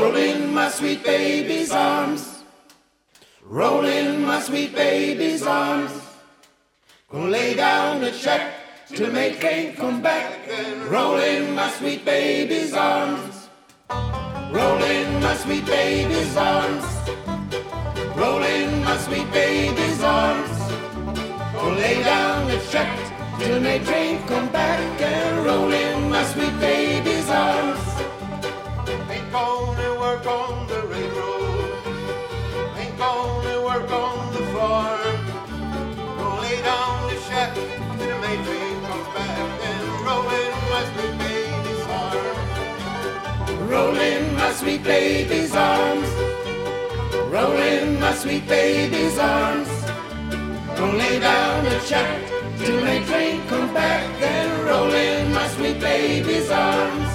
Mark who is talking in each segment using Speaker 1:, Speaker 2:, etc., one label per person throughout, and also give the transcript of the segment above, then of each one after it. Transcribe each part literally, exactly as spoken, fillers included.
Speaker 1: Roll in my sweet baby's arms. Roll in my sweet baby's arms. Gonna lay down the check till May train come back. And roll in my sweet baby's arms. Roll in my sweet baby's arms. Roll in my sweet baby's arms. Gonna lay down the check till May train come back. And roll in my sweet baby's arms.
Speaker 2: Ain't gonna work on the railroad, ain't gonna work on the farm. Gonna lay down the shack till the May train comes back. And roll in my sweet baby's arms.
Speaker 1: Roll in my sweet baby's arms. Roll in my sweet baby's arms. Gonna lay down the check till May train come back. And roll in my sweet baby's arms.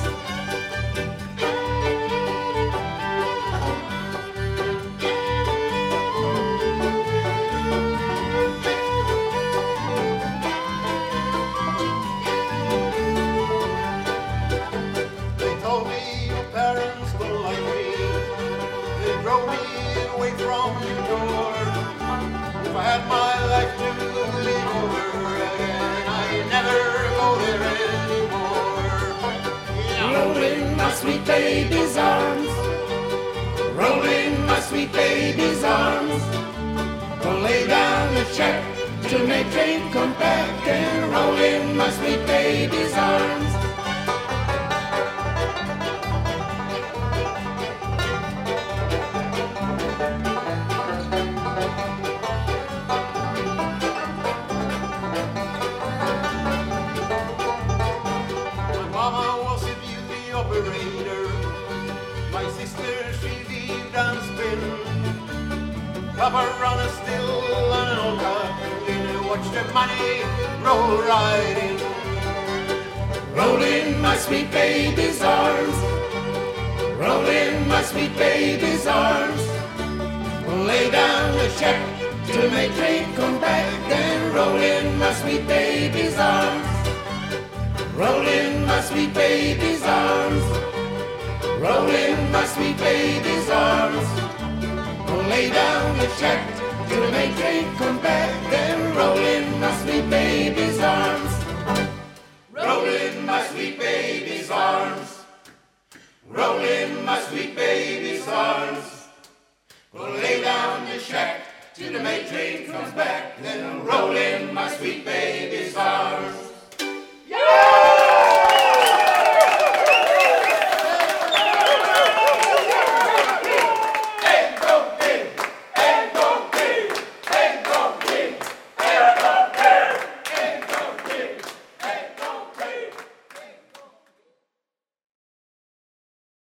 Speaker 2: If I had my life to live over again, I'd never go there anymore.
Speaker 1: Yeah. Roll in my sweet baby's arms. Roll in my sweet baby's arms. Gonna lay down the check till May train come back. And roll in my sweet baby's arms.
Speaker 2: My sister, she lived and spin. Papa run a still on an old cotton. Watch the money roll right in.
Speaker 1: Roll in my sweet baby's arms. Roll in my sweet baby's arms. We'll lay down the check till May train come back. And roll in my sweet baby's arms. Roll in my sweet baby's arms. Roll in my sweet baby's arms. We'll lay down the check till May train come back. And roll in my sweet baby's arms. Roll in my sweet baby's arms. Roll in my